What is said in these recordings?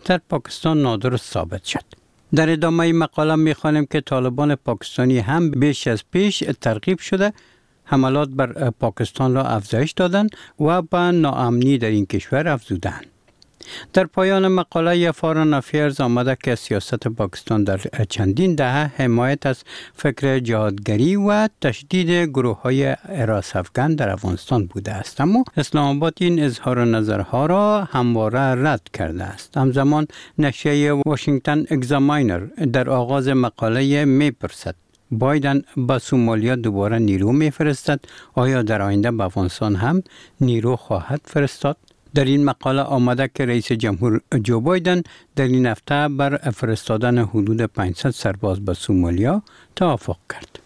در پاکستان نادرست ثابت شد. در ادامه مقاله می‌خوانیم که طالبان پاکستانی هم بیش از پیش ترغیب شده حملات بر پاکستان را افزایش دادند و به ناامنی در این کشور افزودند. در پایان مقاله فارن افیرز آمده که سیاست پاکستان در چندین دهه حمایت از فکر جهادگری و تشدید گروه‌های حراس‌افکن در افغانستان بوده است، اما اسلام آباد این اظهار نظرها را همواره رد کرده است. همزمان نشریه واشنگتن اگزاماینر در آغاز مقاله می‌پرسد بایدن به سومالیا دوباره نیرو می‌فرستد؟ آیا در آینده به افغانستان هم نیرو خواهد فرستاد؟ در این مقاله آمده که رئیس جمهور جو بایدن در این هفته بر فرستادن حدود 500 سرباز به سومالیا توافق کرد.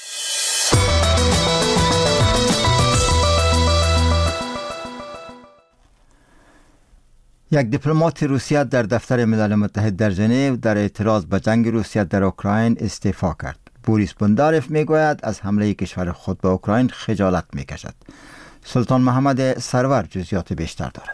یک دیپلمات روسیه در دفتر ملل متحد در ژنو در اعتراض به جنگ روسیه در اوکراین استعفا کرد. بوریس بونداروف میگوید از حمله کشور خود به اوکراین خجالت میکشد. سلطان محمد سرور جزئیات بیشتر دارد.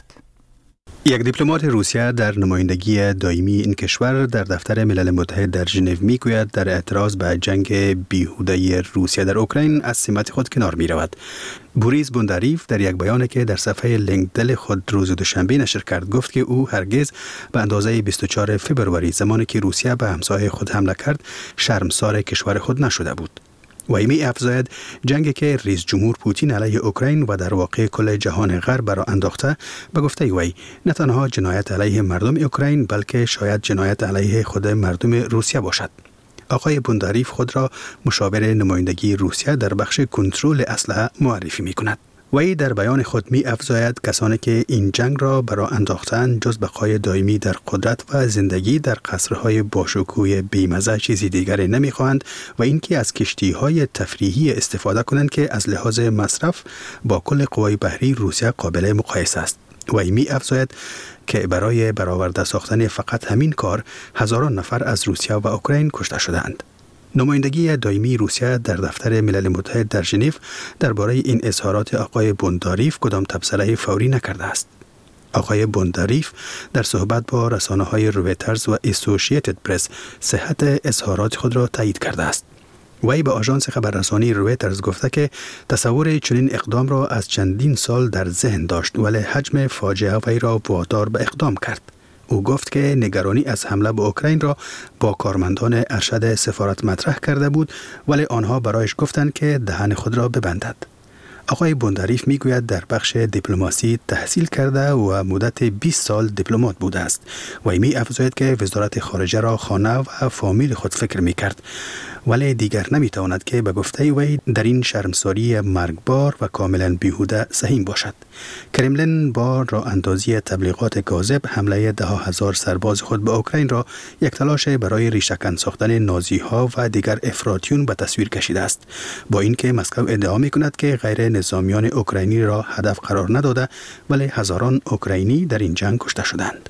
یک دیپلمات روسیه در نمایندگی دائمی این کشور در دفتر ملل متحد در ژنو میگوید در اعتراض به جنگ بیهوده روسیه در اوکراین از سمت خود کنار می رود. بوریس بونداروف در یک بیانی که در صفحه لینکدین خود روز دوشنبه نشر کرد گفت که او هرگز به اندازه 24 فوریه زمانی که روسیه به همسایه خود حمله کرد شرمسار کشور خود نشده بود. و می افزاید جنگی که رئیس جمهور پوتین علیه اوکراین و در واقع کل جهان غرب را انداخته به گفته وی نه تنها جنایت علیه مردم اوکراین بلکه شاید جنایت علیه خود مردم روسیه باشد. آقای بونداروف خود را مشاور نمایندگی روسیه در بخش کنترل اسلحه معرفی می کند. وی در بیان خود می افزاید کسانی که این جنگ را برای انداختن جز بقای دائمی در قدرت و زندگی در قصرهای باشکوه بیمزه چیزی دیگری نمی خواهند و اینکه از کشتی‌های تفریحی استفاده کنند که از لحاظ مصرف با کل قوای بحری روسیه قابل مقایسه است. وی می افزاید که برای برآورده ساختن فقط همین کار هزاران نفر از روسیه و اوکراین کشته شدند. نمایندگی دائمی روسیه در دفتر ملل متحد در ژنو درباره این اظهارات آقای بونداروف کدام تبصره فوری نکرده است. آقای بونداروف در صحبت با رسانه‌های رویترز و اسوسییتد پرس صحت اظهارات خود را تایید کرده است. وی به آژانس خبررسانی رویترز گفته که تصور چنین اقدام را از چندین سال در ذهن داشت ولی حجم فاجعه وی را وادار به اقدام کرد. او گفت که نگرانی از حمله به اوکراین را با کارمندان ارشد سفارت مطرح کرده بود ولی آنها برایش گفتند که دهن خود را ببندد. آقای بونداروف میگوید در بخش دیپلماسی تحصیل کرده و مدت 20 سال دیپلمات بوده است و می افزاید که وزارت خارجه را خانه و فامیل خود فکر می کرد ولی دیگر نمی تواند که به گفته وی در این شرمساری مرگبار و کاملا بیهوده سهیم باشد. کرملین با راه اندازی تبلیغات کاذب حمله 10,000 سرباز خود به اوکراین را یک تلاش برای ریشه‌کن ساختن نازی ها و دیگر افراطیون به تصویر کشیده است. با اینکه مسکو ادعا می کند که غیر نظامیان اوکراینی را هدف قرار نداده ولی هزاران اوکراینی در این جنگ کشته شدند.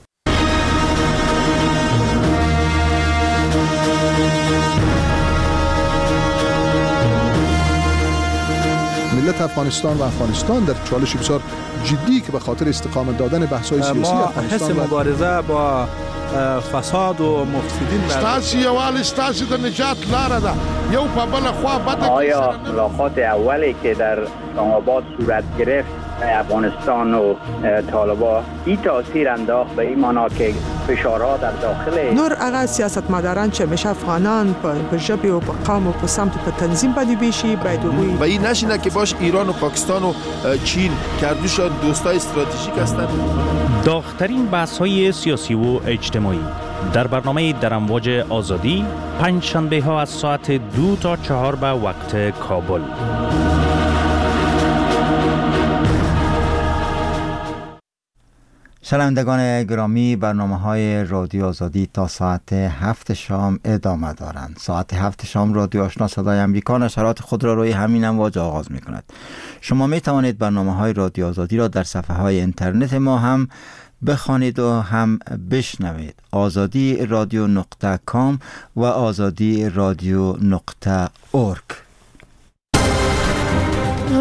ملت افغانستان و افغانستان در چالش بسیار جدی که به خاطر استقامت دادن بحث‌های سیاسی افغانستان حس مبارزه با فساد و مفسدین ستاسي یوال ستاسي د نجات لاره ده یو په بل خوا بده. آیا ملاقات اولی که در اسلام آباد صورت گرفت افغانستان و طالبان این تاثیر انداخت به این معنا که فشارها در داخل نور هغه سیاستمداران چې همیشه افغانان په ژبې او په قوم او په سمت په تنظیم باندې بیشي باید وګوري و این نشینه که باش ایران و پاکستان و چین کردوشان دوستای استراتژیک هستند. داغ‌ترین بحث‌های سیاسی و اجتماعی در برنامه در امواج آزادی پنج شنبه ها از ساعت 2 تا 4 به وقت کابل. شنوندگان گرامی، برنامه‌های رادیو آزادی تا ساعت 7 شام ادامه دارند. ساعت 7 شام رادیو آشنا صدای امریکا نشرات خود را روی همین امواج آغاز می‌کند. شما می‌توانید برنامه‌های رادیو آزادی را در صفحه‌های اینترنت ما هم بخوانید و هم بشنوید. azadi-radio.com و azadi-radio.org.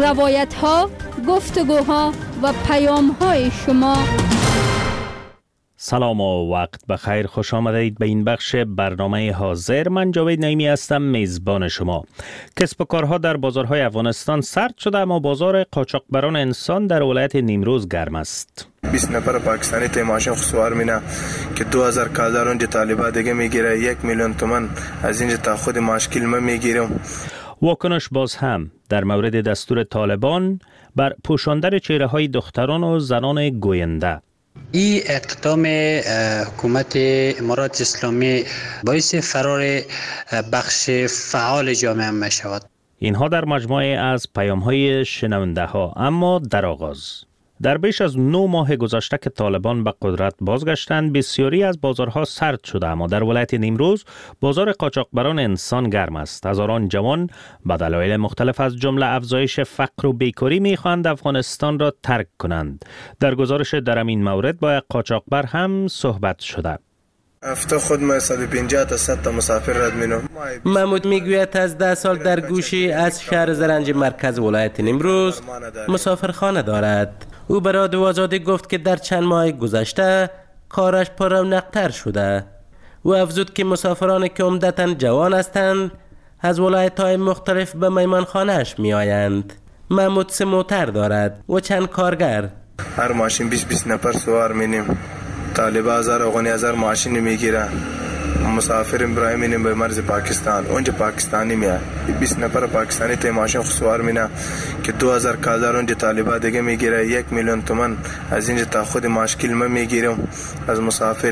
روایت‌ها، گفتگوها و پیام‌های شما سلام و وقت بخیر، خوش آمدید به این بخش برنامه حاضر. من جاوید نعیمی هستم، میزبان شما. کسب و کارها در بازارهای افغانستان سرد شده، اما بازار قاچاقبران انسان در ولایت نیمروز گرم است. 20 نفر پاکستانی ته ماشین خسوار مینه که 2000 کالر اونجا طالبا دیگه میگیره، 1 میلیون تومان از اینجا تا خود مشکل ما میگیرم. واکنش باز هم در مورد دستور طالبان بر پوشاندن چهره های دختران و زنان گوینده. این اقدام حکومت امارات اسلامی باعث فرار بخش فعال جامعه می شود. اینها در مجموعه از پیام های شنونده ها. اما در آغاز، در بیش از 9 ماه گذشته که طالبان به قدرت بازگشتند، بسیاری از بازارها سرد شده، اما در ولایت نیمروز بازار قاچاقبران انسان گرم است. هزاران جوان به دلایل مختلف از جمله افزایش فقر و بیکاری می‌خواهند افغانستان را ترک کنند. در گزارش در این مورد با قاچاقبر هم صحبت شده. هفته خود ما 150 تا 100 تا مسافر رد مینم. محمود میگوید از 10 سال در گوشه از شهر زرنج مرکز ولایت نیمروز مسافرخانه دارد. او به رادیو آزادی گفت که در چند ماه گذشته کارش پر رونق‌تر شده. او افزود که مسافرانی که عمدتاً جوان هستند از ولایت‌های مختلف به میمانخانه‌اش می‌آیند. محمود 3 موتر دارد و چند کارگر. هر ماشین 20 نفر سوار مینیم. طالبا 1000 ماشین میگیرن. مسافریم برای مینیم به مرز پاکستان. اونجا پاکستانی میاد. 20 نفر پاکستانی ته ماشین سوار مینه که 2000 کالر اونجا طالبا دیگه میگیره، 1 میلیون تومان از اینجا تا خود مشکل ما میگیرم از مسافر.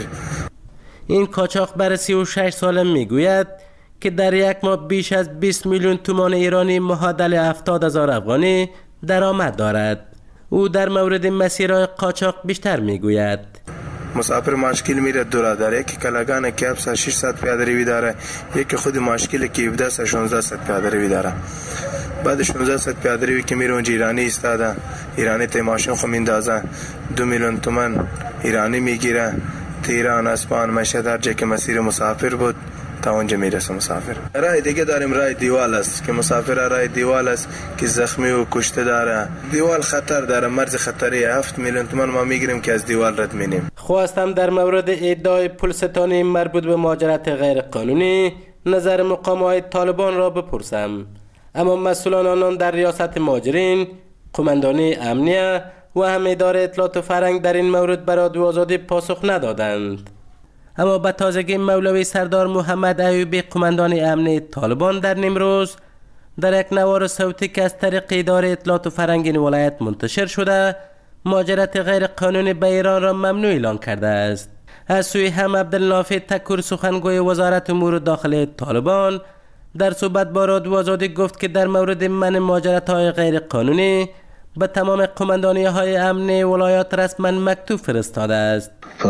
این قاچاقبر 36 ساله میگوید که در یک ماه بیش از 20 میلیون تومان ایرانی معادل 70,000 افغانی درآمد دارد. او در مورد مسیرهای قاچاق بیشتر میگوید. مسافر مشکل میره دوره داره، یکی کلاگان کیپ 600 پیاده روی داره، یکی خود مشکل که 17 تا 1600 پیاده روی داره. بعد 1600 پیاده روی که میره اونجا ایرانی ایستاده، ایرانی ته ماشین خو میندازه، 2 میلیون تومان ایرانی میگیره. تهران، اسپان، مشهد، هر جا که مسیر مسافر بود تا اونجا میرسه مسافر. راه دیگه داریم، راه دیوال است که مسافر راه دیوال است که زخمی و کشته داره. دیوال خطر داره، مرز خطری. 7 میلیون تومان ما میگیریم که از دیوال رد مینیم. خواستم در مورد ادعای پولستانی مربوط به مهاجرت غیر قانونی نظر مقامات طالبان را بپرسم، اما مسئولان آنان در ریاست مهاجرین، قماندانی امنیه و هم اداره اطلاعات و فرهنگ در این مورد به رادیو آزادی پاسخ ندادند. اما به تازگی مولوی سردار محمد ایوبی، قماندان امنی طالبان در نیمروز، در یک نوار صوتی که از طریق اداره اطلاعات و فرهنگ این ولایت منتشر شده، مهاجرت غیر قانونی به ایران را ممنوع اعلان کرده است. از سوی هم عبدالنافع تکور، سخنگوی وزارت امور داخلی طالبان، در صحبت با رادیو آزادی گفت که در مورد منع مهاجرت‌های غیر قانونی به تمام قماندانی‌های امنی ولایات رسما مکتوب فرستاده است.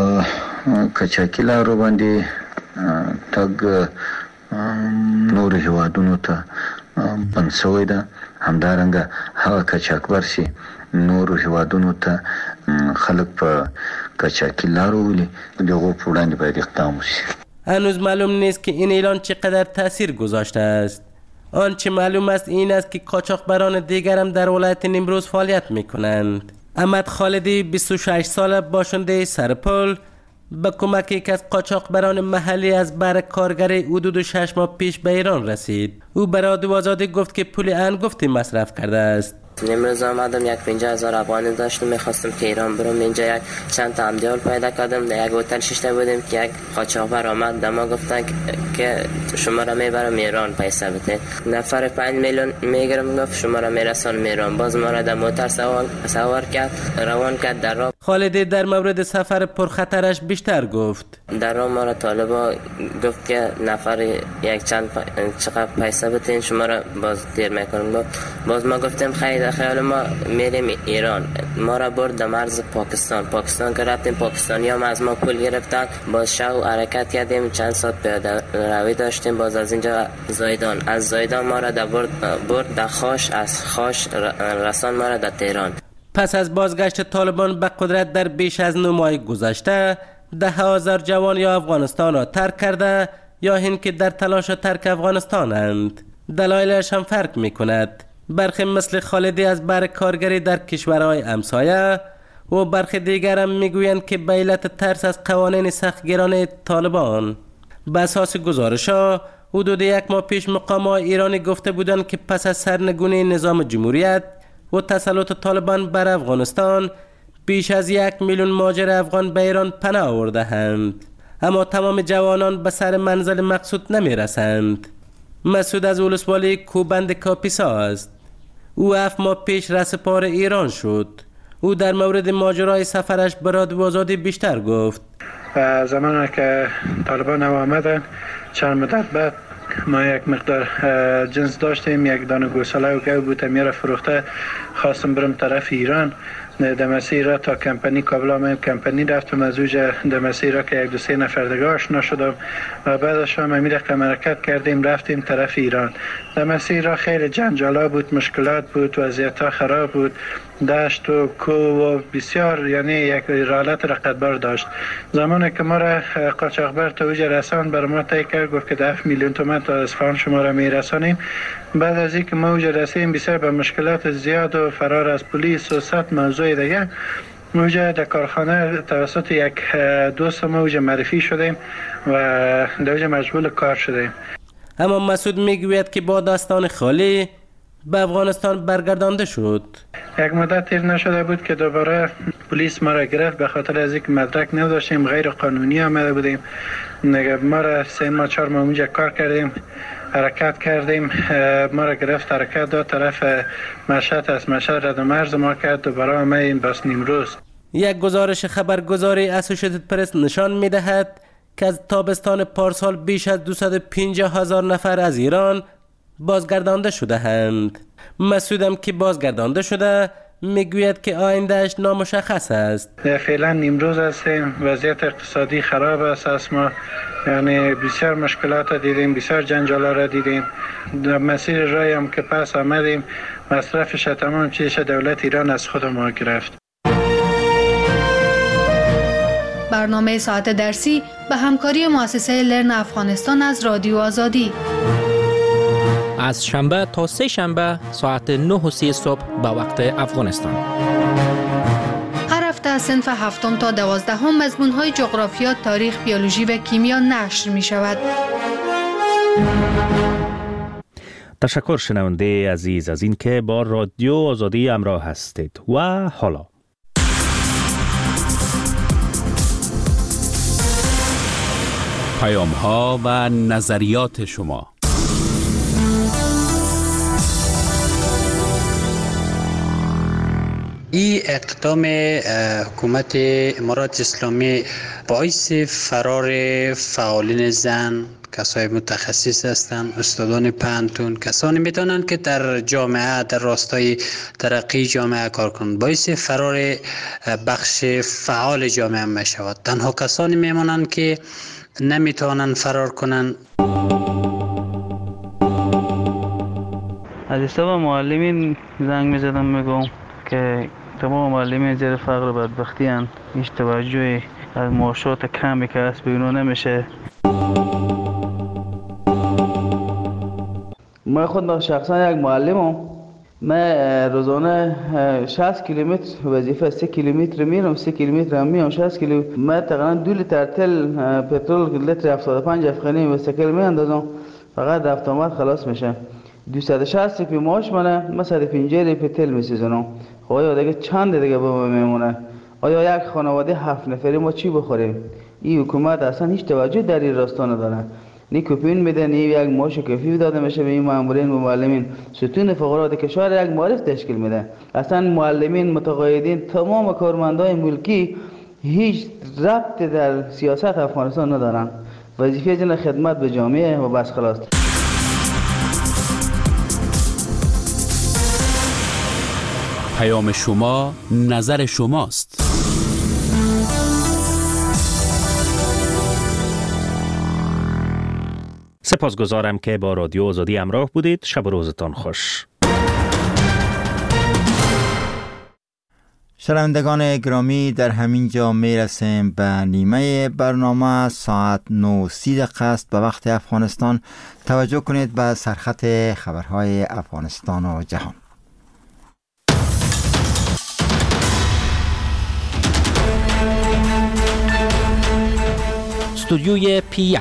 کچاکی لارو باندې تګ نور هیوادونو ته بند شوی ده. همدارنګه هغه کچاکبر چې نور هیوادونو ته خلک په کچاکی لارو ولي دغه په وړاندې باید اقدام وشي. هنوز معلوم نیست که این اعلان چقدر تاثیر گذاشته است. آنچه معلوم است این است که قاچاقبران دیگر هم در ولایت نیمروز فعالیت می‌کنند. احمد خالدی 26 ساله باشنده سرپل به کمک یک از قاچاقبران محلی از بر کارگری حدود 6 ماه پیش به ایران رسید. او به رادیو آزادی گفت که پول انگفتی مصرف کرده است. امروز آمدم، یک 50,000 افغانی داشتم، میخواستم که ایران برم. اینجا یک چند تا همدیال پیدا کردم، در یک هتل شیشته بودیم که یک قاچاقبر آمد، دما گفتن که شما را میبرم ایران، پیسه بده. نفر 5 میلیون میگیرم، گفت شما را میرسانم ایران. باز ما را در موتر سوار کرد، روان کرد در راه. خالدی در مورد سفر پرخطرش بیشتر گفت. در راه ما را طالبا گفت که نفر یک چند چقدر پیسه بدین، شما را باز دیر میکنم. باز ما گفتیم خیر، خیال ما میریم ایران. ما را برد در مرز پاکستان که رفتیم، پاکستانی هم از ما پول گرفتن. باز شو حرکت کردیم، چند ساعت پیاده روی داشتیم. باز از اینجا زایدان، از زایدان ما را برد در خاش، از خاش رسان ما را در تهران. پس از بازگشت طالبان به قدرت در بیش از 9 ماه گذشته، 10,000 جوان یا افغانستان را ترک کرده یا این که در تلاش ترک افغانستانند. دلایلش هم فرق می کند. برخی مثل خالدی از بر کارگری در کشورهای همسایه و برخی دیگر هم میگویند که به علت ترس از قوانین سختگیرانه طالبان. به اساس گزارش‌ها حدود 1 ماه پیش مقامات ایرانی گفته بودند که پس از سرنگونی نظام جمهوریت و تسلط طالبان بر افغانستان بیش از 1 میلیون مهاجر افغان به ایران پناه آورده‌اند، اما تمام جوانان به سر منزل مقصود نمی رسند. مسعود از ولسوالی کوبند کاپیسا است. او 7 ماه پیش رسپار ایران شد. او در مورد ماجرای سفرش به رادیو آزادی بیشتر گفت. زمانی که طالبان آمدن چند مدت بعد ما یک مقدار جنس داشتیم، یک دانه گوساله و گو بود میره فروخته، خواستم برم طرف ایران. دمسی را تا کمپانی کابل آمدیم، کمپانی رفتم از اوجه دمسی را که 1-2-3 نفر دیگه آشنا شدم و بعدش هم امیر حرکت کردیم رفتیم طرف ایران. دمسی را خیلی جنجالا بود، مشکلات بود، وضعیت ها خراب بود، دشت و کوه و بسیار، یعنی یک حالت رقتبار داشت. زمانی که ما را قاچاقبر تا اوجه رسان بر ما طی کرد، گفت که 10 میلیون تومان تا اصفهان شما را میرسانیم. بعد از اینکه ما اوجه رسیدیم بسیار به مشکلات زیاد و فرار از پلیس و 100 موضوع دیگه، موجه در کارخانه توسط یک دوست موجه معرفی شدیم و دوجه مجبور کار شدیم. اما مسعود میگوید که با دستان خالی به افغانستان برگردانده شد. یک مدت تیر نشده بود که دوباره پلیس ما را گرفت، به خاطر از اینکه مدرک نداشتیم، غیر قانونی آمده بودیم. ما را 3 ماه 4 ماه اونجا کار کردیم، حرکت کردیم، ما را گرفت حرکت داد طرف مشهد، از مشهد رد و مرز ما کرد، دوباره آمدیم بس نیمروز. یک گزارش خبرگزاری اسوسییتد پرس نشان می‌دهد که از تابستان پارسال بیش از 250,000 نفر از ایران بازگردانده شده‌اند. مسعودم که بازگردانده شده میگوید که آیندهش نامشخص است. فعلا نیمروز هستیم، وضعیت اقتصادی خراب است از ما، یعنی بسیار مشکلات دیدیم، بسیار جنجالا را دیدیم. در مسیر رای هم که پس آمدیم مصرفش تمام چیش دولت ایران از خود ما گرفت. برنامه ساعت درسی به همکاری مؤسسه لرن افغانستان از رادیو آزادی از شنبه تا 3 شنبه ساعت 9:30 صبح به وقت افغانستان. هر هفته از صنف 7 تا 12 مضمون‌های جغرافیا، تاریخ، بیولوژی و کیمیا نشر می شود. تشکر شنونده عزیز از این که با رادیو آزادی همراه هستید. و حالا پیام‌ها و نظریات شما. این اقدام حکومت امارات اسلامی باعث فرار فعالین زن، کسای متخصص هستند، استادان پانتون، کسانی میتونن که در جامعه، در راستای ترقی جامعه کار کنند، باعث فرار بخش فعال جامعه میشود. تنها کسانی میمونن که نمیتونن فرار کنن. از حساب معلمین زنگ میزدم میگم که تمام معلمین زیر فقر و بدبختی هستند، هیچ توجهی از معاشات کمی که هست به اونا نمیشه. من خود شخصا یک معلمم. من روزانه 60 کیلومتر وظیفه 3 کیلومتر میرم، 3 کیلومتر هم میام 60 کیلو. من تقریبا 2 لیتر تل پترول لیتر 75 افغانی و سکل میاندازم، فقط رفت آمد خلاص میشه. 260 روپیه معاش منه، من 150 روپیه تل میسوزونم. خب آیا دیگه چند دیگه به ما میمونه؟ آیا یک خانواده 7 نفری ما چی بخوریم؟ این حکومت اصلا هیچ توجه در این راستا نداره. نی کوپین میدن، نی یک معاش کافی داده میشه به این مامورین و معلمین. ستون فقرات کشور یک معرف تشکیل میده. اصلا معلمین، متقاعدین، تمام کارمندای ملکی هیچ ربط در سیاست افغانستان ندارن. وظیفه جن خدمت به جامعه و بس خلاص. پیام شما نظر شماست. سپاسگزارم که با رادیو آزادی همراه بودید. شب و روزتان خوش. شنوندگان گرامی، در همین جا میرسیم به نیمه برنامه. ساعت 9:30 است به وقت افغانستان. توجه کنید به سرخط خبرهای افغانستان و جهان. استودیوی P1.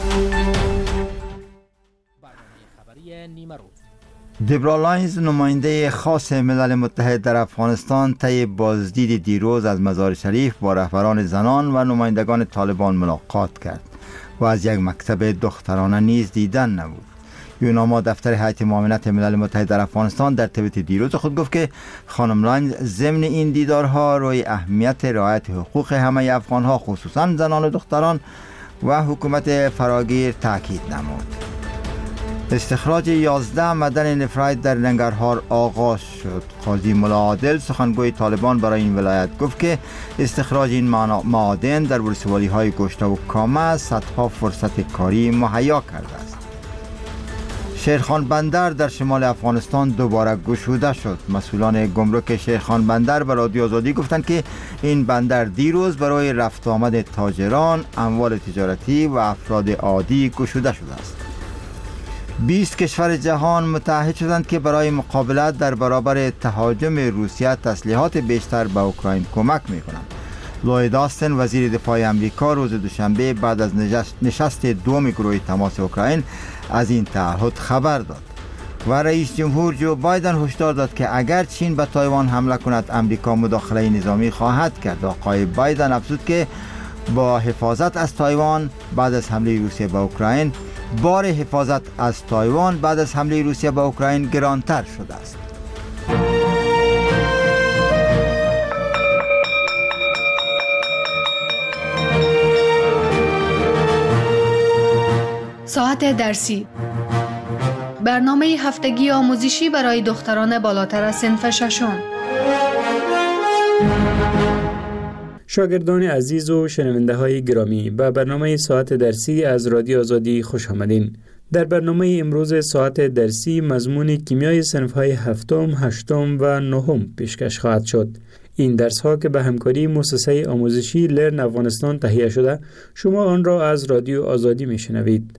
دبرا لاینز نماینده خاص ملل متحد در افغانستان طی بازدید دیروز از مزار شریف با رهبران زنان و نمایندگان طالبان ملاقات کرد و از یک مکتب دخترانه نیز دیدن نبود. یوناما دفتر هیئت معاونت ملل متحد در افغانستان در توییت دیروز خود گفت که خانم لاینز ضمن این دیدارها روی اهمیت رعایت حقوق همه افغانها خصوصا زنان و دختران و حکومت فراگیر تاکید نمود. استخراج 11 معدن نفراید در ننگرهار آغاز شد. قاضی ملا عادل سخنگوی طالبان برای این ولایت گفت که استخراج این معادن در ولسوالی‌های گشته و کامه صدها فرصت کاری مهیا کرده است. شیرخان بندر در شمال افغانستان دوباره گشوده شد. مسئولان گمرک شیرخان بندر به رادیو آزادی گفتند که این بندر دیروز برای رفت آمد تاجران، اموال تجارتی و افراد عادی گشوده شده است. 20 کشور جهان متحد شدند که برای مقابلت در برابر تهاجم روسیه تسلیحات بیشتر به اوکراین کمک می‌کنند. لوید آستن وزیر دفاع امریکا روز دوشنبه بعد از نشست دوم گروه تماس اوکراین از این تعهد خبر داد و رئیس جمهور جو بایدن هشدار داد که اگر چین به تایوان حمله کند امریکا مداخله نظامی خواهد کرد. آقای بایدن افزود که با حفاظت از تایوان بعد از حمله روسیه به اوکراین، بار حفاظت از تایوان بعد از حمله روسیه به اوکراین گرانتر شده است. ساعت درسی، برنامه هفتگی آموزشی برای دختران بالاتر از صنف ششم. شاگردان عزیز و شنونده های گرامی، به برنامه ساعت درسی از رادیو آزادی خوش آمدین. در برنامه امروز ساعت درسی مضمون کیمیای صنف های هفتم، هشتم و نهم پیشکش خواهد شد. این درس ها که به همکاری مؤسسه آموزشی لرن افغانستان تهیه شده، شما آن را از رادیو آزادی می شنوید.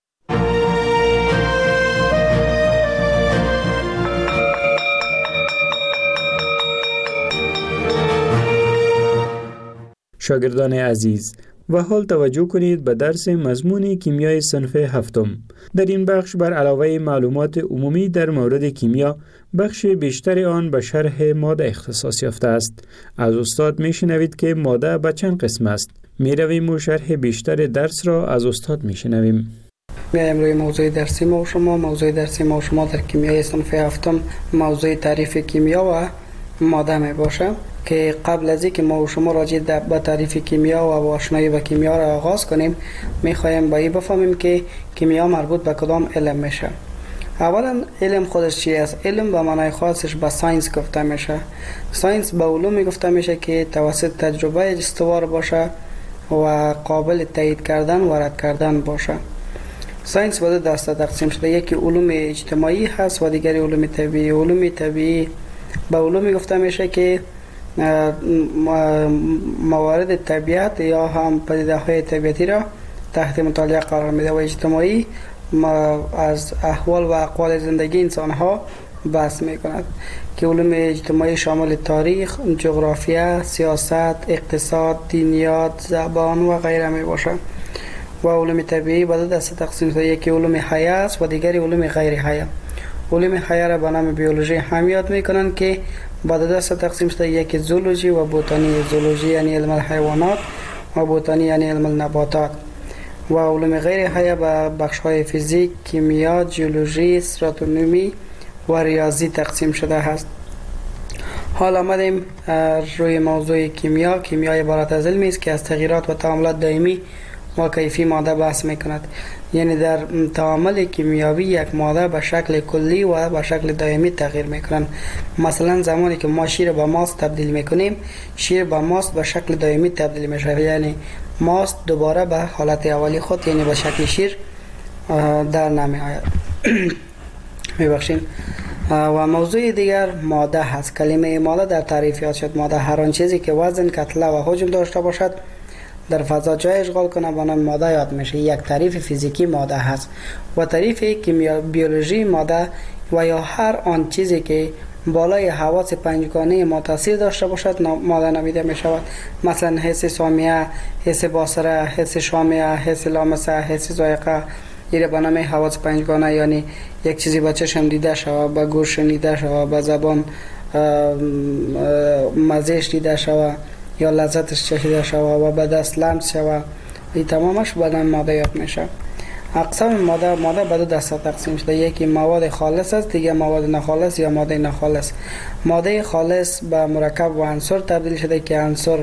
شاگردان عزیز، و حال توجه کنید به درس مضمون کیمیای صنف هفتم. در این بخش بر علاوه معلومات عمومی در مورد کیمیا، بخش بیشتر آن به شرح ماده اختصاص یافته است. از استاد می شنوید که ماده به چند قسم است. می رویم و شرح بیشتر درس را از استاد می شنویم. امروز موضوع درسی ما و شما در کیمیای صنف هفتم موضوع تعریف کیمیا و ماده می باشه که قبل از اینکه ما و شما راجع به تعریف کیمیا و آشنایی با کیمیا را آغاز کنیم، می‌خوایم با این بفهمیم که کیمیا مربوط به کدام علم میشه. اولا علم خودش چی است؟ علم به معنای خاصش به ساینس گفته میشه. ساینس به علومی گفته میشه که توسط تجربه استوار باشه و قابل تایید کردن و رد کردن باشه. ساینس به دو دسته تقسیم شده، یکی علوم اجتماعی هست و دیگری علوم طبیعی. علوم طبیعی به علومی گفته میشه که موارد طبیعت یا هم پدیده های طبیعتی را تحت مطالعه قرار میده و اجتماعی از احوال و اقوال زندگی انسان ها بحث میکند که علوم اجتماعی شامل تاریخ، جغرافیا، سیاست، اقتصاد، دینیات، زبان و غیره می باشه. و علوم طبیعی به دو دسته تقسیم شده، یکی علوم حیه است و دیگری علوم غیر حیه. علوم حیه را به نام بیولوژی هم یاد میکنن که به دو دسته تقسیم شده، یکی زولوژی و بوتانی. زولوژی یعنی علم الحیوانات و بوتانی یعنی علم النباتات. و علوم غیر حیه به بخش‌های فیزیک، کیمیا، جیولوژی، استراتونومی و ریاضی تقسیم شده است. حال آمدیم روی موضوع کیمیا. کیمیا عبارت از علمی است که از تغییرات و تعاملات دائمی و کیفی ماده بحث میکند. یعنی در تعامل کیمیاوی یک ماده به شکل کلی و به شکل دائمی تغییر میکنند. مثلا زمانی که ما شیر به ماست تبدیل میکنیم، شیر به ماست به شکل دائمی تبدیل میشه، یعنی ماست دوباره به حالت اولی خود یعنی به شکل شیر در نمی آید. میبخشین. و موضوع دیگر ماده هست. کلمه ماده در تعریف یاد شد. ماده هر آن چیزی که وزن، کتله و حجم داشته باشد در فضا جای اشغال کنه به نام ماده یاد میشه. یک تعریف فیزیکی ماده هست. و تعریف کیمیا بیولوژی ماده و یا هر آن چیزی که بالای حواس پنجگانه ما تاثیر داشته باشد ماده نامیده می شود. مثلا حس سامیه، حس باصره، حس شامه، حس لامسه، حس ذائقه. این به نام حواس پنجگانه، یعنی یک چیزی با چشم دیده شود، با گوش شنیده شود، با زبان مزهش دیده شود یا لذتش چشیده شود و به دست لمس شود. این تمامش به نام مادیات میشه. اقسام ماده به دو دسته تقسیم شده. یکی مواد خالص است، دیگه مواد ناخالص یا ماده ناخالص. ماده خالص به مرکب و عنصر تبدیل شده که عنصر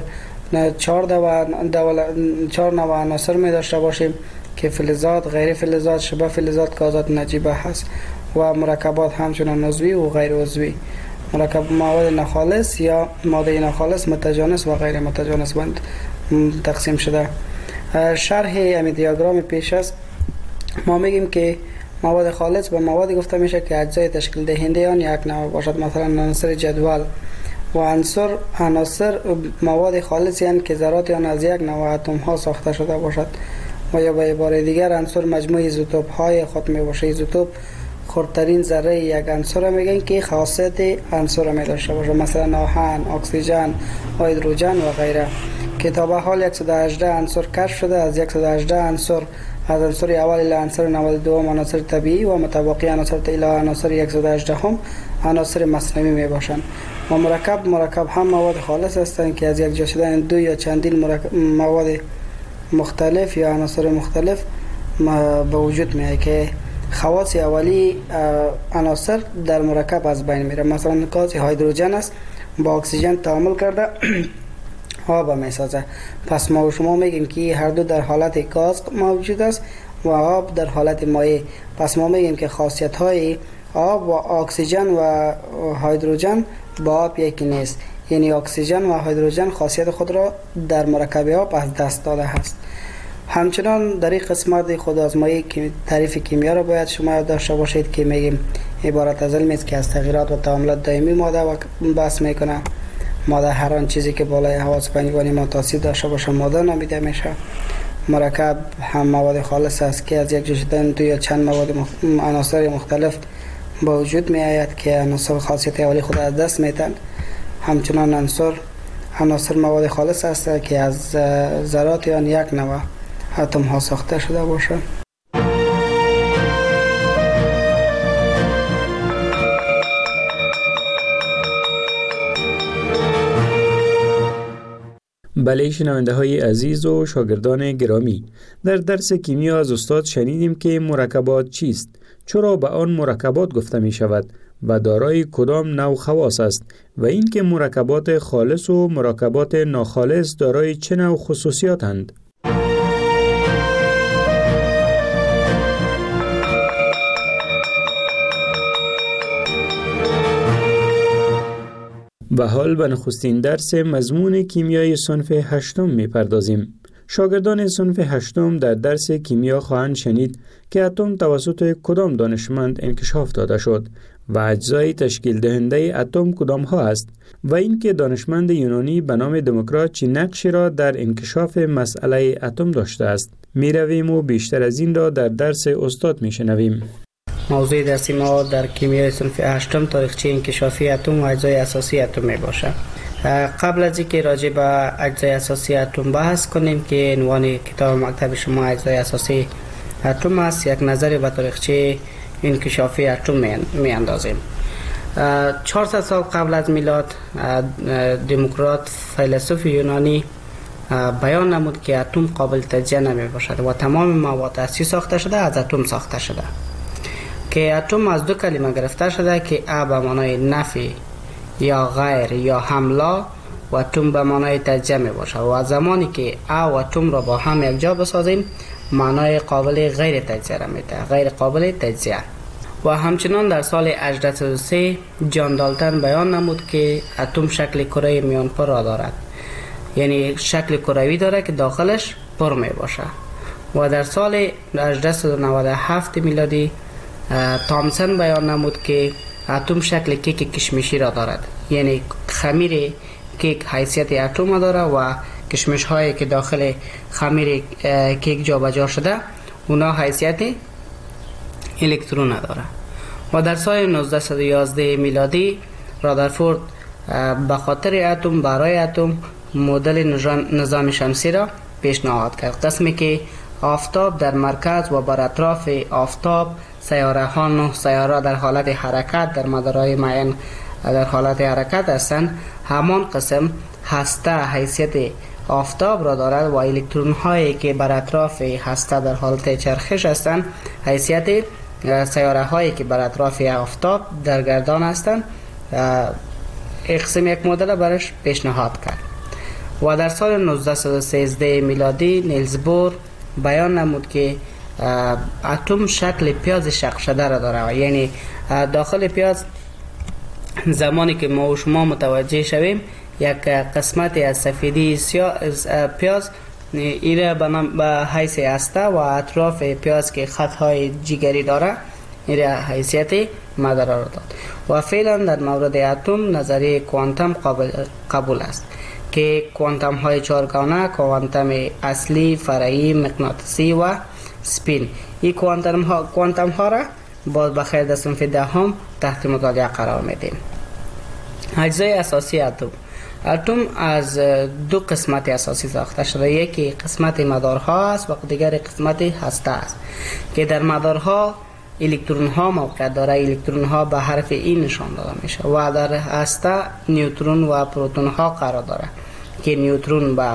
4 نوع عناصر می داشته باشیم که فلزات، غیر فلزات، شبه فلزات، گازات نجیبه هست و مرکبات همچنان عضوی و غیر عضوی. مرکب مواد ناخالص یا ماده ناخالص متجانس و غیر متجانس بند تقسیم شده. شرح همین دیاگرام پیش است. ما میگیم که مواد خالص به موادی گفته میشه که اجزای تشکیل دهنده آن یک نوع باشد، مثلا عناصر جدول. و عناصر مواد خالص یعنی که ذرات آن از یک نوع اتم ها ساخته شده باشد. و یا به عباره دیگر عنصر مجموع ایزوتوپ های خود می باشه. ایزوتوپ خردترین ذره یک عنصر میگن که خاصیت عنصر می داشته باشه، مثلا آهن، اکسیژن، هیدروژن و غیره. که تا به حال 118 عنصر کشف شده. از 118 عنصر، از عنصر اول الی عنصر 92 عناصر طبیعی و متباقی عناصر الی عناصر 118 هم عناصر مصنوعی می باشند. و مرکب هم مواد خالص هستند که از یک جا شدن دو یا چندین مواد مختلف یا عناصر مختلف به وجود میاد که خواص اولی عناصر در مرکب از بین میره. مثلا گاز هیدروژن است، با اکسیژن تعامل کرده آب میسازه. پس ما و شما میگیم که هر دو در حالت گاز موجود است و آب در حالت مایع. پس ما میگیم که خاصیت های آب و اکسیژن و هیدروژن با آب یکی نیست. یعنی اکسیژن و هیدروژن خاصیت خود را در مرکب آب از دست داده است. همچنان در این قسمت خود آزمایی که تعریف کیمیا را باید شما یاد داشته باشید که میگیم عبارت از علمی است که از تغییرات و تعاملات دائمی ماده و بحث میکنه. ماده هر آن چیزی که بالای حواس پنجگانه ما تاثیر داشته باشه ماده نامیده میشه. مرکب هم مواد خالص است که از یک جا شدن دو یا چند مواد عناصر مختلف با وجود می آید که عناصر خاصیت اولی خود از دست میدن. همچنان عناصر مواد خالص است که از ذرات آن یک نوع اتم ها ساخته شده باشه. بله شنونده های عزیز و شاگردان گرامی، در درس کیمیا از استاد شنیدیم که مرکبات چیست، چرا به آن مرکبات گفته می شود و دارای کدام نوع خواص است و اینکه مرکبات خالص و مرکبات ناخالص دارای چه نوع خصوصیاتند. و حال به نخستین درس مضمون کیمیای صنف هشتم می پردازیم. شاگردان صنف هشتم در درس کیمیا خواهند شنید که اتم توسط کدام دانشمند انکشاف داده شد و اجزای تشکیل دهنده اتم کدام ها است و اینکه دانشمند یونانی به نام دموکریت چه نقشی را در انکشاف مسئله اتم داشته است. می رویم و بیشتر از این را در درس استاد می شنویم. موضوع درسی ما در کیمیای صنف هشتم تاریخچه انکشافی اتم و اجزای اساسی اتم می باشه. قبل از اینکه راجع به اجزای اساسی اتم بحث کنیم که عنوان کتاب مکتب شما اجزای اساسی اتم است، یک نظری به تاریخچه انکشافی اتم می اندازیم. 400 سال قبل از میلاد دموکریت فیلسوف یونانی بیان نمود که اتم قابل تجزیه نمی باشد و تمام مواد هستی ساخته شده از اتم ساخته شده، که اتم از دو کلمه گرفته شده که ا به معنای نفی یا غیر یا حمله و اتم به معنای تجزیه می باشد و زمانی که ا و اتم را با هم یک جا بسازیم معنای قابل غیر تجزیه را میده، غیر قابل تجزیه. و همچنان در سال 1803 جان دالتن بیان نمود که اتم شکل کره میانپر را دارد، یعنی شکل کروی داره که داخلش پر می باشه. و در سال 1897 میلادی تامسون بیان نمود که اتم شکل کیک کشمشی را دارد، یعنی خمیر کیک حیثیت اتم داره و کشمش هایی که داخل خمیر کیک جابجا شده اونا حیثیت الکترون داره. و در سال 1911 میلادی رادرفورد به خاطر اتم برای اتم مدل نظام شمسی را پیشنهاد کرد. قسمی که آفتاب در مرکز و بر اطراف آفتاب سیاره ها 9 سیاره در حالت حرکت در مدارهای معین در حالت حرکت هستند. همان قسم هسته حیثیت آفتاب را دارد و الکترون هایی که بر اطراف هسته در حالت چرخش هستند حیثیت سیاره هایی که بر اطراف آفتاب در گردان هستند. قسم یک مدل برش پیشنهاد کرد و در سال 1913 میلادی نیلز بور بیان نمود که اتم شکل پیاز شق شده را داره، یعنی داخل پیاز زمانی که ما و شما متوجه شویم یک قسمت از سفیدی پیاز ایره به حیث هسته و اطراف پیاز که خطهای جگری داره ایره حیثیت مدار را داد و فعلا در مورد اتم نظریه کوانتم قبول است که کوانتم های چهارگانه، کوانتم اصلی، فرعی، مغناطیسی و سپین، این کوانتم ها را باز بخیر در صنف دهم تحت مطالعه قرار میدیم. اجزای اساسی اتم از دو قسمت اساسی ساخته شده، یکی قسمت مدارها است و دیگر قسمت هسته است که در مدارها الکترون ها موقع داره. الکترون ها به حرف ای نشان داده میشه و در هسته نیوترون و پروتون ها قرار داره که نیوترون به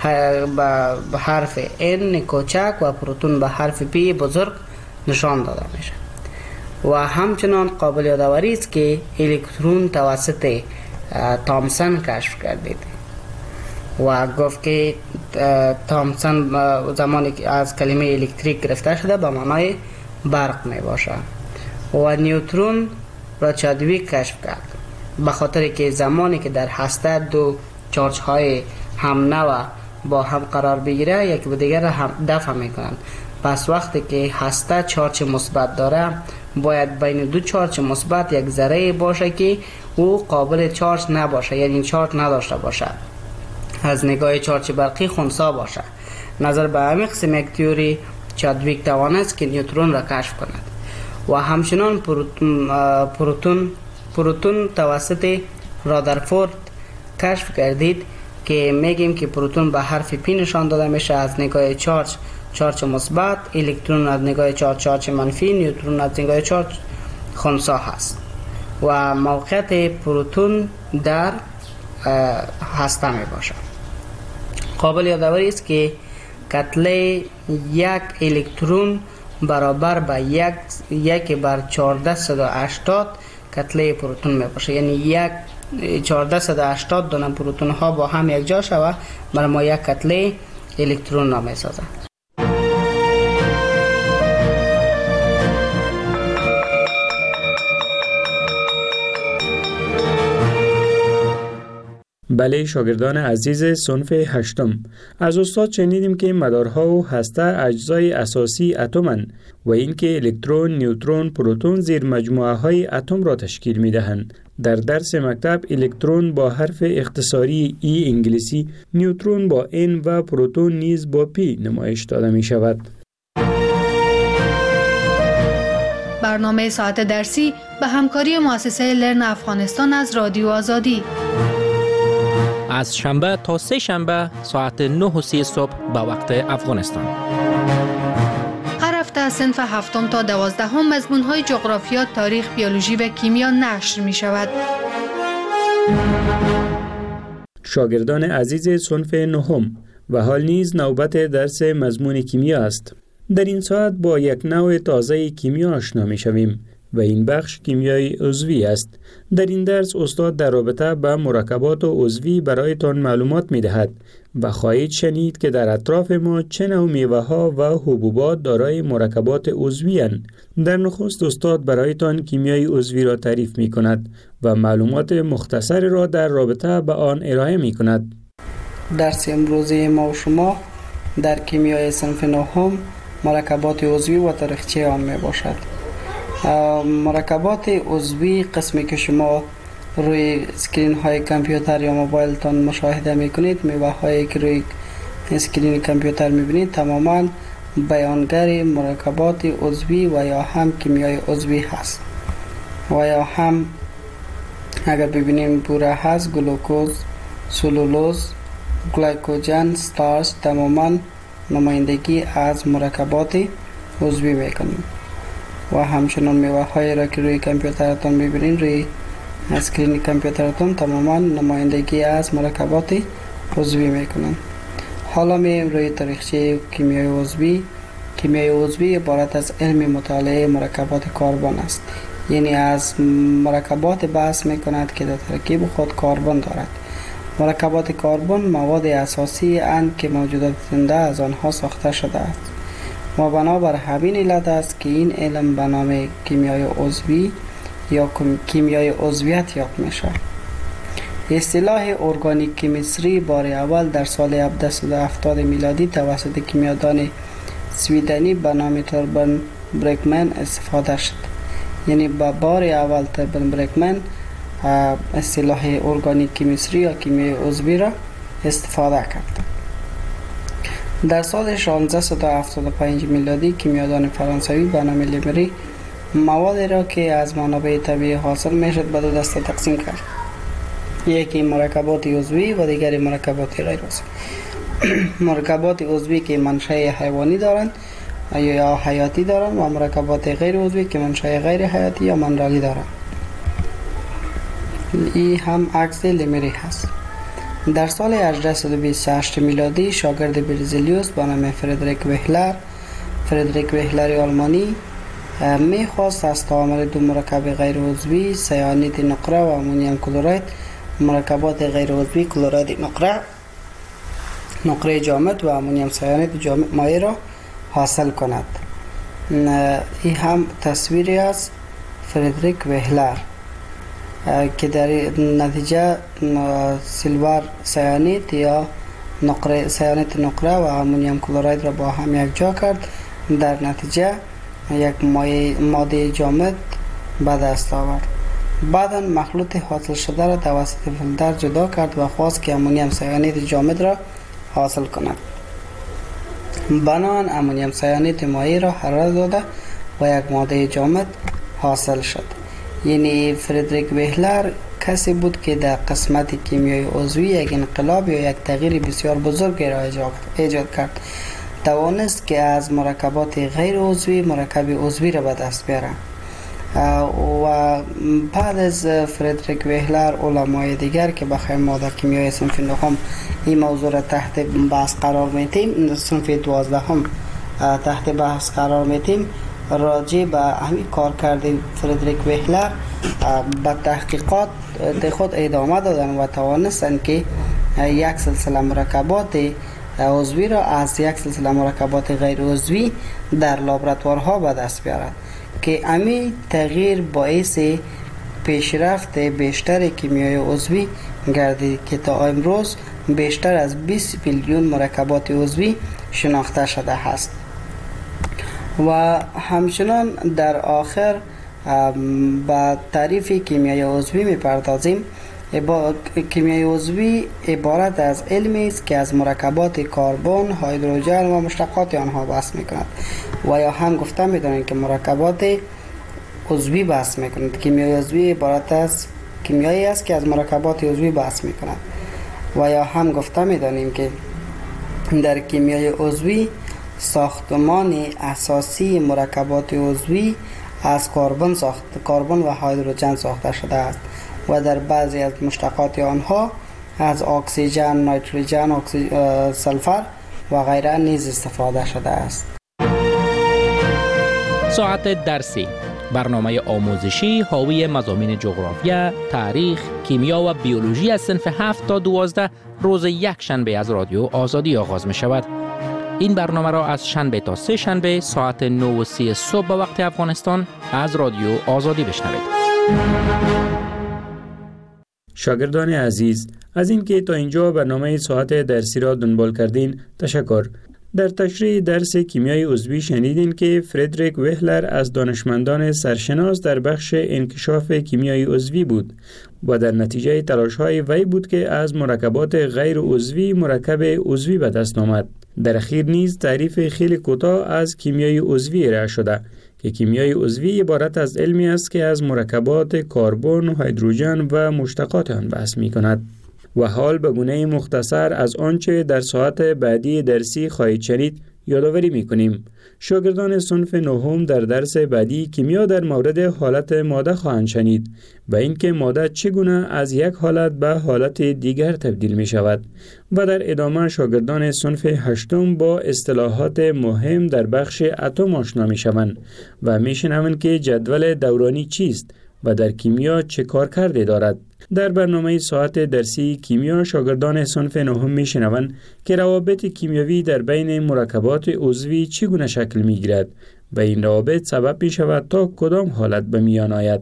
حرف N کوچک و پروتون به حرف P بزرگ نشان داده میشه. و همچنان قابل یادآوری است که الکترون توسط تامسون کشف گردید و گفت که تامسون زمانی که از کلمه الکتریک گرفته شده به معنای برق می باشه و نیوترون را چادویک کشف کرد به خاطر که زمانی که در هسته دو چارج های هم نوع با هم قرار بگیره یکی به دیگر را هم دفع می کنند. پس وقتی که هسته چارج مثبت داره باید بین دو چارج مثبت یک ذره باشه که او قابل چارج نباشه، یعنی چارج نداشته باشه، از نگاه چارج برقی خنثی باشه. نظر به همین قسم یک تئوری چادویک توانست که نیوترون را کشف کند و همچنان پروتون توسط رادرفورد کشف گردید که میگیم که پروتون به حرف پی نشان داده میشه از نگاه چارج مثبت، الکترون از نگاه چارج منفی، نیوترون از نگاه چارج خنثی هست و موقعیت پروتون در هسته می باشه. قابل یادآوری است که کتله یک الکترون برابر به یک بر 1480 کتله پروتون می باشه، یعنی 1480 دانه پروتون ها با هم یک جا شوه برای ما یک کتله الکترون را می سازه. بله شاگردان عزیز صنف هشتم، از استاد شنیدیم که مدارها و هسته اجزای اساسی اتم‌اند و اینکه الکترون، نیوترون، پروتون زیر مجموعه های اتم را تشکیل می دهند. در درس مکتب الکترون با حرف اختصاری ای انگلیسی، نیوترون با N و پروتون نیز با P نمایش داده می شود. برنامه ساعت درسی به همکاری مؤسسه لرن افغانستان از رادیو آزادی. از شنبه تا سه شنبه ساعت 9:30 صبح به وقت افغانستان. هر هفته از صنف هفتم تا 12 مضمون‌های جغرافیا، تاریخ، بیولوژی و کیمیا نشر می شود. شاگردان عزیز صنف نهم و حال نیز نوبت درس مضمون کیمیا است. در این ساعت با یک نوع تازه کیمیا آشنا می شویم و این بخش کیمیای عضوی است. در این درس استاد در رابطه به مرکبات عضوی برایتان معلومات می دهد و خواهید شنید که در اطراف ما چه نوع میوه ها و حبوبات دارای مرکبات عضوی اند. در نخست استاد برایتان کیمیای عضوی را تعریف می کند و معلومات مختصر را در رابطه به آن ارائه می کند. درس امروزی ما و شما در کیمیای صنف نهم مرکبات عضوی و تاریخچه آن می باشد. مرکبات عضوی قسمی که شما روی اسکرین های کامپیوتر یا موبایل تان مشاهده میکنید، میوه هایی که روی اسکرین کامپیوتر میبینید تماما بیانگر مرکبات عضوی و یا هم کیمیای عضوی هست و یا هم اگر ببینیم بوره هست، گلوکوز، سلولوز، گلیکوژن، استارچ تماما نمایندگی از مرکبات عضوی میکنیم. و همچنان میوه های را که روی کامپیوترتان ببینید، روی اسکرین کامپیوترتان تماما نمایندگی از مرکبات عضوی میکنن. حالا میایم روی تاریخچه کیمیای عضوی. کیمیای عضوی عبارت از علم مطالعه مرکبات کربن است، یعنی از مرکبات بحث میکند که در ترکیب خود کربن دارد. مرکبات کربن مواد اساسی اند که موجودات زنده از آنها ساخته شده است و بنابر همین علت است که این علم به نام کیمیای عضوی یا کیمیای عضویت یاد میشه. اصطلاح ارگانیک کیمیستری بار اول در سال 1770 میلادی توسط کیمیادان سویدنی به نام توربن برکمن استفاده شد. یعنی با بار اول توربن برکمن اصطلاح ارگانیک کیمیستری یا کیمیای عضوی را استفاده کرد. در سال 1675 میلادی کیمیادان فرانسوی به نام لیمری موادی را که از منابع طبیعی حاصل میشد به دو دسته تقسیم کرد. یکی مرکبات عضوی و دیگری مرکبات غیر عضوی. مرکبات عضوی که منشأ حیوانی دارند یا حیاتی دارند و مرکبات غیر عضوی که منشأ غیر حیاتی یا منرالی دارند. این هم عکس لیمری هست. در سال 1828 میلادی شاگرد برزیلیوس به نام فردریک وهلر آلمانی میخواست از تعامل دو مرکب غیر عضوی سیانید نقره و امونیم کلورید مرکبات غیر عضوی کلورید نقره جامد و امونیم سیانید جامد مایع را حاصل کند. این هم تصویری از فردریک وهلر که در نتیجه سیلور سیانید یا سیانید نقره و امونیم کلورید را با هم یک جا کرد. در نتیجه یک ماده جامد به دست آورد. بعدا مخلوط حاصل شده را توسط فیلتر جدا کرد و خواست که امونیم سیانید جامد را حاصل کند. بنابراین امونیم سیانید مایع را حرارت داده و یک ماده جامد حاصل شد. یعنی فردریک وهلر کسی بود که در قسمت کیمیای عضوی یک انقلاب یا یک تغییر بسیار بزرگ را ایجاد کرد. توانست که از مرکبات غیر عضوی مرکب عضوی را به دست بیاره. و بعد از فردریک وهلر علمای دیگر که بخیر ما در کیمیای صنف نهم این موضوع را تحت بحث قرار میتیم، صنف 12 تحت بحث قرار میتیم، راجع به همین کار کرده فردریک وهلر به تحقیقات خود ادامه دادن و توانستن که یک سلسله مرکبات عضوی را از یک سلسله مرکبات غیر عضوی در لابراتوارها به دست بیارد که امی تغییر باعث پیشرفت بیشتر کیمیای عضوی گردید که تا امروز بیشتر از 20 میلیون مرکبات عضوی شناخته شده است. و همچنان در آخر با تعریف کیمیای عضوی میپردازیم. کیمیای عضوی عبارت از علمی است که از مرکبات کربن، هیدروژن و مشتقات آنها بحث میکند و یا هم گفته میدانیم که مرکبات عضوی بحث میکند. کیمیای عضوی عبارت از کیمیایی است که از مرکبات عضوی بحث میکند و یا هم گفته میدانیم که در کیمیای عضوی ساختمان اساسی مرکبات عضوی از کربن و هیدروژن ساخته شده است و در بعضی از مشتقات آنها از اکسیژن، نیتروژن، سلفر و غیره نیز استفاده شده است. ساعت درسی، برنامه آموزشی حاوی مضامین جغرافیا، تاریخ، کیمیا و بیولوژی از صنف 7 تا 12 روز یک شنبه از رادیو آزادی آغاز می شود. این برنامه را از شنبه تا سه شنبه ساعت 9:30 صبح به وقت افغانستان از رادیو آزادی بشنوید. شاگردان عزیز، از اینکه تا اینجا برنامه ساعت درسی را دنبال کردین تشکر. در تشریح درس کیمیای عضوی شنیدین که فردریک وهلر از دانشمندان سرشناس در بخش انکشاف کیمیای عضوی بود و در نتیجه تلاش‌های وی بود که از مرکبات غیر عضوی مرکب عضوی به دست آمد. در اخیر نیز تعریف خیلی کوتاه از کیمیای عضوی ارائه شده که کیمیای عضوی عبارت از علمی است که از مرکبات کربن و هیدروژن و مشتقات آن بحث می‌کند. و حال به گونه مختصر از آنچه در ساعت بعدی درسی خواهید شنید یادآوری می‌کنیم. شاگردان صنف نهم در درس بعدی کیمیا در مورد حالت ماده خواهند شنید و اینکه ماده چگونه از یک حالت به حالت دیگر تبدیل می شود و در ادامه شاگردان صنف هشتم با اصطلاحات مهم در بخش اتم آشنا می شوند و می شنوند که جدول دورانی چیست و در کیمیا چه کارکردی دارد. در برنامه ساعت درسی کیمیا شاگردان صنف نهم میشنوند که روابط کیمیاوی در بین مرکبات عضوی چگونه شکل میگیرد و این روابط سبب می شود تا کدام حالت به میان آید.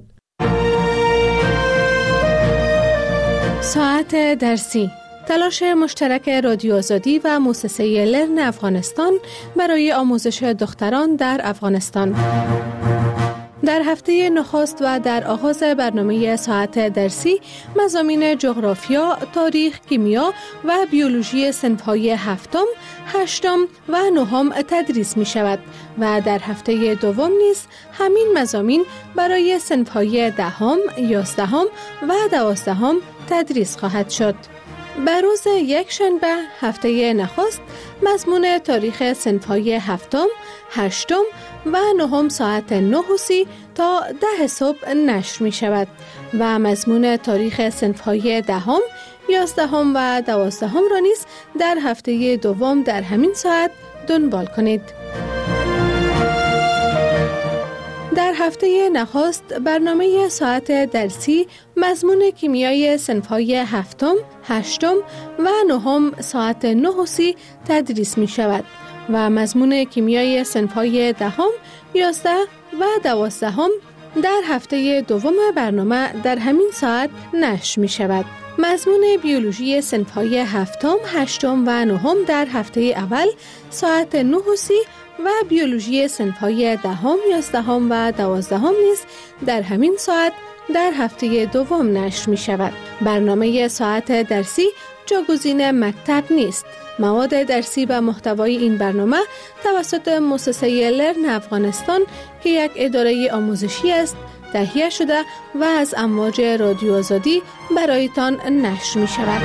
ساعت درسی، تلاش مشترک رادیو آزادی و مؤسسه لرن افغانستان برای آموزش دختران در افغانستان. در هفته نخست و در آغاز برنامه ساعت درسی مضامین جغرافیا، تاریخ، کیمیا و بیولوژی صنف‌های هفتم، هشتم و نهم تدریس می شود و در هفته دوم نیز همین مضامین برای صنف‌های دهم، یازدهم و دوازدهم تدریس خواهد شد. بر روز یکشنبه هفته نخست مضمون تاریخ صنف‌های هفتم، هشتم و نهم ساعت 9:30 تا 10 صبح نشر می شود و مضمون تاریخ صنف‌های دهم، یازدهم و دوازدهم را نیز در هفته دوم در همین ساعت دنبال کنید. در هفته نخست برنامه ساعت درسی مضمون کیمیای صنف‌های هفتم، هشتم و نهم ساعت 9:30 تدریس می شود و مضمون کیمیای صنف‌های دهم، 11 و 12 در هفته دوم برنامه در همین ساعت نشر می شود. مضمون بیولوژی صنف‌های هفتم، هشتم و نهم در هفته اول ساعت 9:30 و بیولوژی صنف‌های دهم، 11 و 12 نیز در همین ساعت در هفته دوم نشر می شود. برنامه ساعت درسی جاگزین مکتب نیست. مواد درسی و محتوای این برنامه توسط مؤسسه لرن افغانستان که یک اداره آموزشی است تهیه شده و از امواج رادیو آزادی برایتان نشر می شود.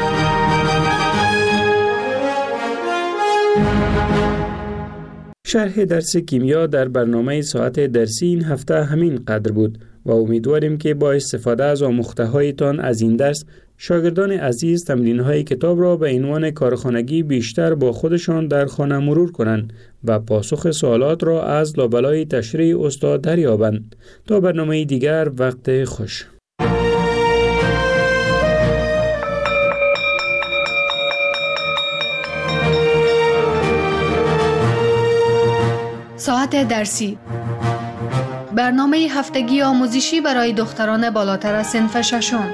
شرح درس کیمیا در برنامه ساعت درسی این هفته همین قدر بود و امیدواریم که با استفاده از آموخته‌هایتان از این درس شاگردان عزیز تمرین‌های کتاب را به عنوان کارخانگی بیشتر با خودشان در خانه مرور کنند و پاسخ سوالات را از لابلای تشریح استاد دریابند. تا برنامه دیگر، وقت خوش. ساعت درسی، برنامه هفتگی آموزشی برای دختران بالاتر از صنف ششم.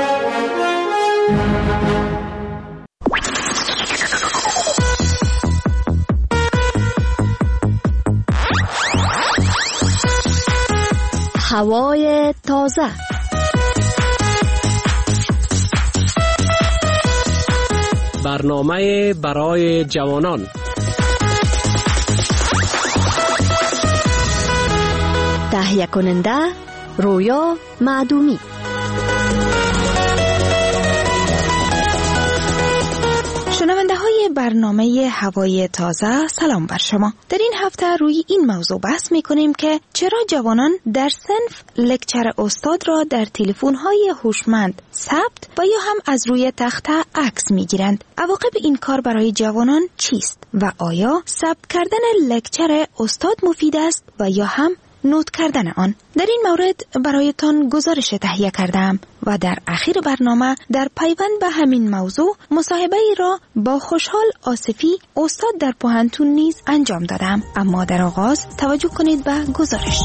هوای تازه، برنامه برای جوانان، تهیه کننده رویا معدومی. شنونده های برنامه هوای تازه، سلام بر شما. در این هفته روی این موضوع بحث می کنیم که چرا جوانان در صنف لکچر استاد را در تلفن های هوشمند ثبت و یا هم از روی تخته عکس می گیرند. عواقب این کار برای جوانان چیست و آیا ثبت کردن لکچر استاد مفید است و یا هم نوت کردن آن؟ در این مورد برایتان گزارش تهیه کردم و در اخیر برنامه در پیوند به همین موضوع مصاحبه ای را با خوشحال آصفی استاد در پوهنتون نیز انجام دادم. اما در آغاز توجه کنید به گزارش.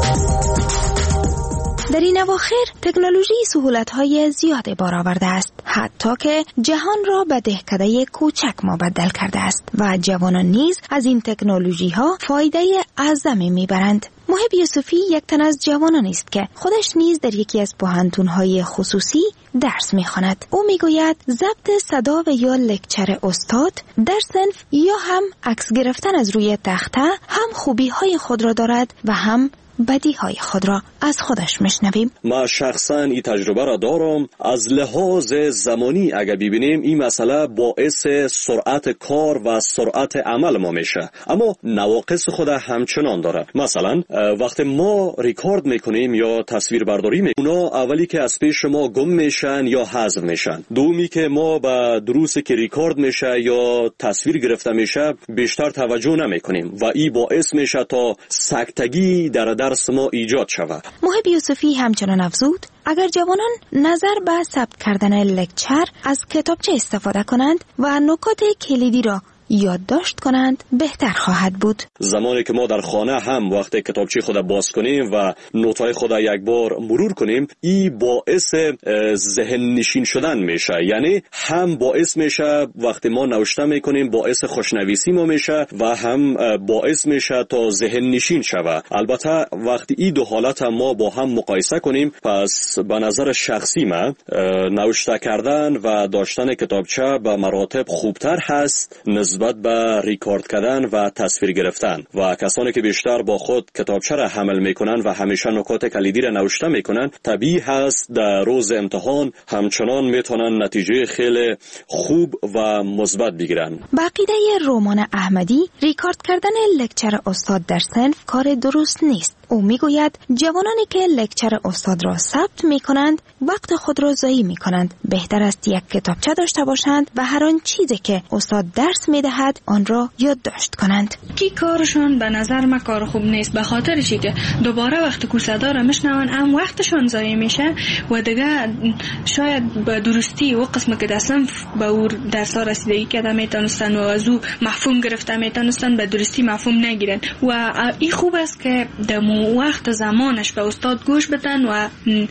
در این اواخر تکنولوژی سهولت‌های زیاد بار آورده است. حتی که جهان را به دهکده کوچک مبدل کرده است و جوانان نیز از این تکنولوژی ها فایده اعظمی میبرند. محب یوسفی یک تن از جوانان است که خودش نیز در یکی از پوهنتون‌های خصوصی درس می‌خواند. او میگوید ضبط صدا و یا لکچر استاد در صنف یا هم عکس گرفتن از روی تخته هم خوبی‌های خود را دارد و هم بدیهای خود را از خودش میشنویم. ما شخصا این تجربه را دارم. از لحاظ زمانی اگر ببینیم این مسئله باعث سرعت کار و سرعت عمل ما میشه، اما نواقص خود همچنان داره. مثلا وقتی ما ریکارد میکنیم یا تصویر برداری میکنیم، اونا اولی که از پیش ما گم میشن یا حذف میشن. دومی که ما به دروسی که ریکارد میشه یا تصویر گرفته میشه بیشتر توجه نمیکنیم و این باعث میشه تا سکتگی در درس ما ایجاد شود. محب یوسفی همچنان افزود اگر جوانان نظر به ثبت کردن لکچر از کتابچه استفاده کنند و نکات کلیدی را یادداشت کنند بهتر خواهد بود. زمانی که ما در خانه هم وقتی کتابچه خود باز کنیم و نوت‌های خود یک بار مرور کنیم، این باعث ذهن نشین شدن میشه. یعنی هم باعث میشه وقتی ما نوشته میکنیم باعث خوشنویسی ما میشه و هم باعث میشه تا ذهن نشین شود. البته وقتی این دو حالت هم ما با هم مقایسه کنیم، پس به نظر شخصی من نوشته کردن و داشتن کتابچه به مراتب خوبتر هست نسبت به ریکارد کردن و تصویر گرفتن. و کسانی که بیشتر با خود کتابچه را حمل میکنن و همیشه نکات کلیدی را نوشته میکنن، طبیعی هست در روز امتحان همچنان میتونن نتیجه خیلی خوب و مثبت بگیرن. با عقیده رومان احمدی، ریکارد کردن لکچر استاد در صنف کار درست نیست. او میگوید جوانانی که لکچر استاد را ثبت میکنند وقت خود را ضایع میکنند. بهتر است یک کتابچه داشته باشند و هر آن چیزی که استاد درس میدهد آن را یادداشت کنند. کی کارشون به نظر من کار خوب نیست، به خاطر چی که دوباره وقتی که صدا را میشنون هم وقتشون ضایع میشه و دیگه شاید به درستی و قسم که دستم به او درس رسیدگی کرده میتونستن و از او مفهوم گرفته میتونستن به درستی مفهوم نگیرن. و این خوب است که وقت زمانش به استاد گوش بدن و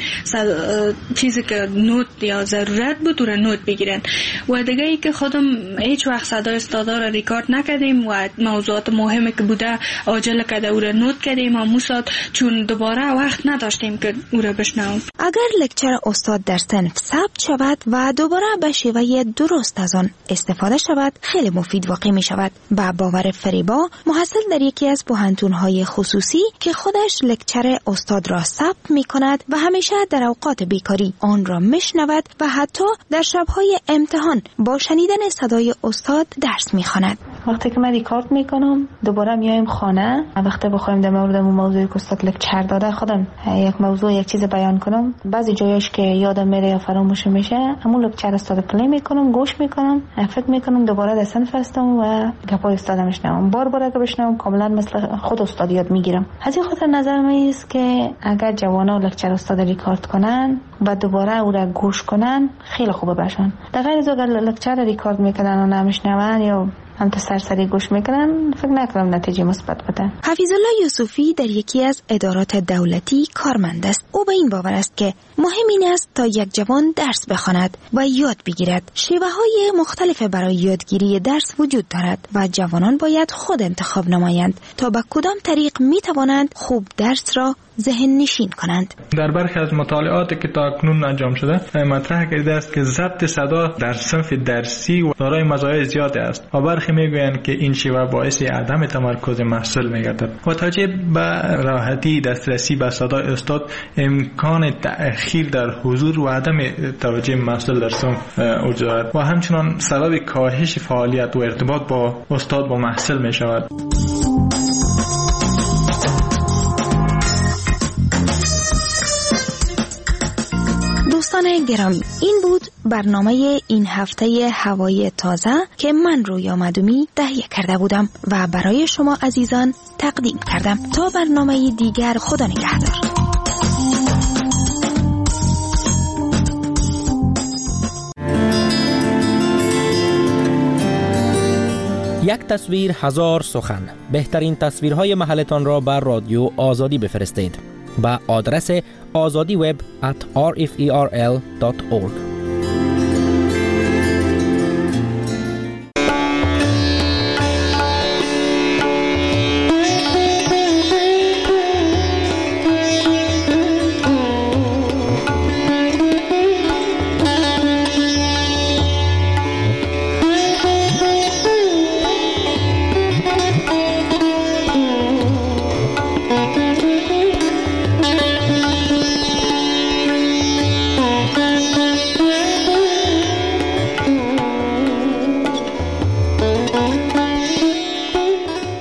چیزی که نوت یا ضرورت بود او را نوت بگیرن. و دیگه ای که خودم هیچ وقت صدای استادا را ریکارد نکردیم و موضوعات مهمی که بوده عاجل کرده او را نوت کردیم و موساد چون دوباره وقت نداشتیم که او را بشنویم. اگر لکچر استاد در صنف ثبت شود و دوباره به شیوه درست از آن استفاده شود خیلی مفید واقع می شود. با باور فریبا، محصل در یکی از پوهنتون‌های خصوصی که خودش لکچر استاد را ثبت می کند و همیشه در اوقات بیکاری آن را میشنود و حتی در شبهای امتحان با شنیدن صدای استاد درس می خواند. وقتی که من ریکارد میکنم دوباره میایم خانه، وقتی بخوایم در مورد اون موضوعی که استاد لکچر داده خودم یک موضوع یک چیز بیان کنم، بعضی جایش که یادم میره یا فراموش میشه همون لکچر استاد پلی میکنم، گوش میکنم، فکر میکنم دوباره در صنف هستم و گپای استاد میشنوم. بار اگه بشنوم کاملا مثل خود استاد یاد میگیرم. از این خاطر نظر من است که اگر جوانا لکچر استاد ریکارد کنن و دوباره او را گوش کنن خیلی خوبه برشون. در غیر از اگر لکچر ریکارد میکنن و نمیشنون یا هم تا سرسری گوش میکنن فکر نکنم نتیجه مثبت بده. حفیظ الله یوسفی در یکی از ادارات دولتی کارمند است. او به این باور است که مهم این است تا یک جوان درس بخواند و یاد بگیرد. شیوه‌های مختلف برای یادگیری درس وجود دارد و جوانان باید خود انتخاب نمایند تا به کدام طریق میتوانند خوب درس را ذهن نشین کنند. در برخی از مطالعاتی که تا اکنون انجام شده مطرح کرده است که ضبط صدا در صنف درسی و دارای مزایای زیادی است و برخی میگویند که این شیوه باعث عدم تمرکز محصل میگردد. با توجه به راحتی دسترسی به صدای استاد، امکان تأخیر در حضور و عدم توجه محصل در صنف وجود دارد و همچنان سبب کاهش فعالیت و ارتباط با استاد با محصل می شود. دوستان گرامی، این بود برنامه این هفته هوای تازه که من رویا مدومی تهیه کرده بودم و برای شما عزیزان تقدیم کردم. تا برنامه دیگر، خدا نگهدار. یک تصویر هزار سخن. بهترین تصویرهای محلتان را بر رادیو آزادی بفرستید. با آدرس azadiweb@rferl.org.